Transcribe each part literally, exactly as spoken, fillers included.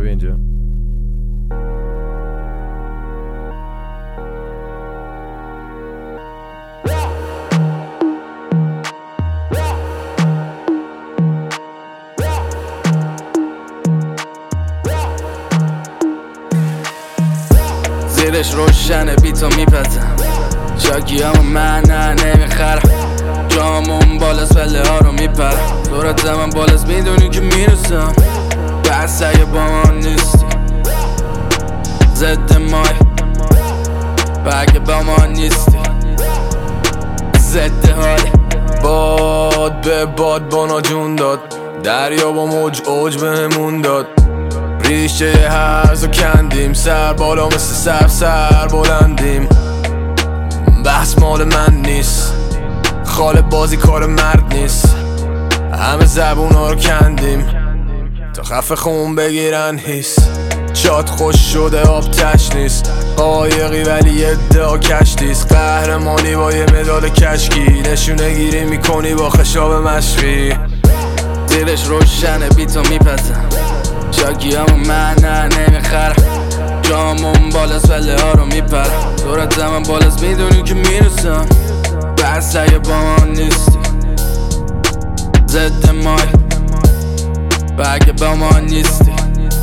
بیا اینجا. زیرش روشنه بیتو میپزم، شاکی همون من نه نمیخرم، جامون بالاست پله ها رو میپرم، دورت من بالاست میدونی که میرسم، بس اگه با من نیستی ضد مای، بگه با ما نیستی ضد حالی. باد به باد بانا جون داد، دریا با موج اوج بهمون داد، ریشه هرزو کندیم، سر بالا مثل سر سر بلندیم. بحث مال من نیست، خاله بازی کار مرد نیست، همه زبونا رو کندیم تا خفه خون بگیرن حس. شاد خوش شده آب تش نیست، قایقی ولی ادعا کشتیست، قهرمانی با یه مدال کشکی، نشونه گیری میکنی با خشاب مشقی. زیرش روشنه بیتو میپزم، شاکی همون من نه نمیخرم، جامون بالاست پله ها رو میپرم، دورت من بالاست میدونی که میرسم، بس اگه با من نیستی ضد مای، بگه با ما نیستی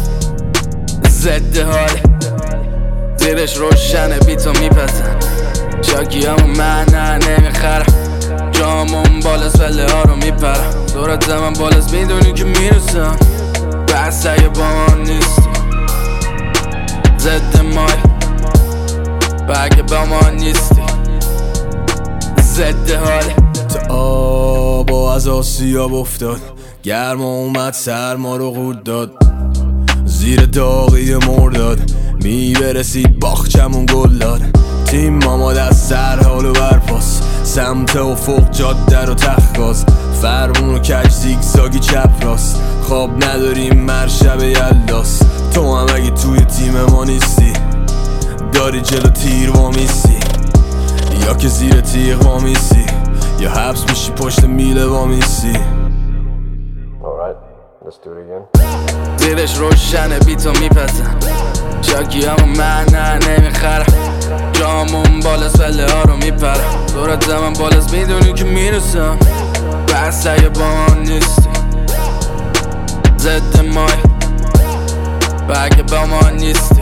ضد حالی. زیرش روشنه بیتو میپزم، شاکی همون من نه نمیخرم، جامون بالاست پله ها رو میپرم، دورت من بالاست میدونی که میرسم، بس اگه با من نیستی ضد مای، بگه با ما نیستی ضد حالی. تا آب از آسیاب افتاد، گرما اومد سرما رو قورت داد، زیر داغی مرداد میبرسید باغچمون گل داد. تیم ماما دست سر حال و برپاس، سمت افق جاده رو تخت، فرمون و کج زیگزاگی چپ راست، خواب نداریم مرشب یلداست. تو هم اگه توی تیم ما نیستی، داری جلو تیر وامیستی، یا که زیر تیغ وامیستی، یا حبس میشی پشت میله وامیستی. زیرش روشنه بیتو میپزم، شاکی همون من نه نمیخرم، جامون بالاست پله ها رو میپرم، دورت من بالاست میدونی که میرسم، بس اگه با من نیستی ضد مای، بگه با ما نیستی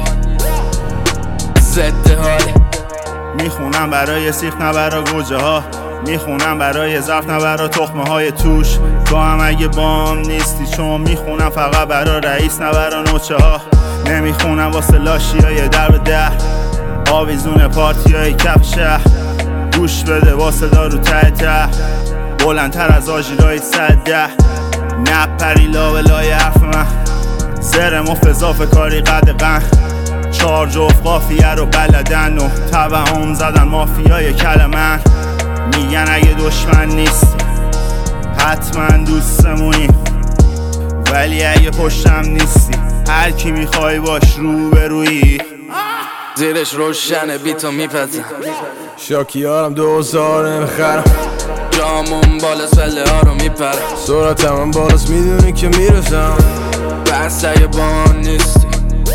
ضد حالی. میخونم برای سیخ نه برای گوجه ها، میخونم برای ظرف نه برای تخمه های توش، تو هم اگه بام نیستی، چون میخونم فقط برای رئیس نه برای نوچه ها، نمیخونم واسه لاشی های در به در، آویزون پارتی های کف شهر، گوش بده واسه دارو ته ته، بلندتر از آژیرهای صد ده، نپری لا لای حرف من، زر مفت اضافه کاری قد قن، چار جفت قافیه رو بلدن و توهم زدن مافیای کلمن، میگن اگه دشمن نیستی حتما دوستمونی، ولی اگه پشتم نیستی هر کی میخوای باش رو به روی. زیرش روشنه بیتو میپزم، شاکی هارم دوزار نمیخرم، جامون بالاست پله ها رو میپرم، سرعتم هم بالاست میدونی که میرسم، بس اگه با من نیستی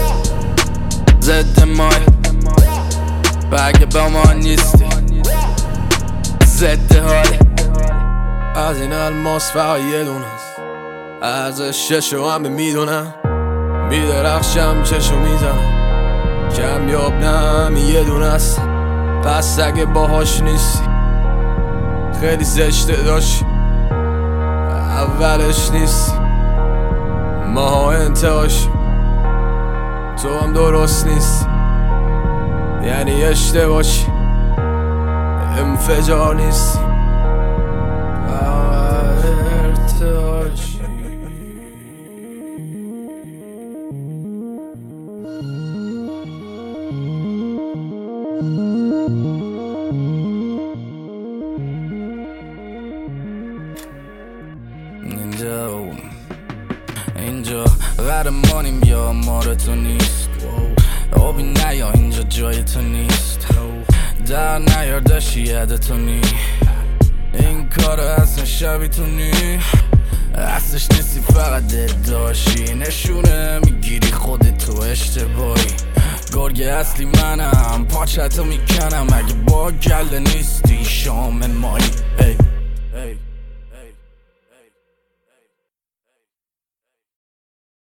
ضد مای، بگه با ما نیستی ضد حالی. از این الماس فقط یه دونست، ارزششو همه میدونم، میدرخشم چشو میزنم، کمیاب نه همین یه دونست، پس اگه باهاش نیستی خیلی زشته داشتی، اولش نیستی ماها انتهاشیم، تو هم درست نیستی یعنی اشتباهی، انفجار نیستی ارتعاشی. اینجا اینجا قهرمانیم یا ماره تو نیست، آبی نیا اینجا جای تو نیست، در نیار داشتی یاد تو نی، این کار اصلا شبی تو نی، اصلش نیستی فقط داشی نشونه میگیری خودتو اشتباهی گرگ اصلی منم پاچتو میکنم اگه با گله نیستی شام مالی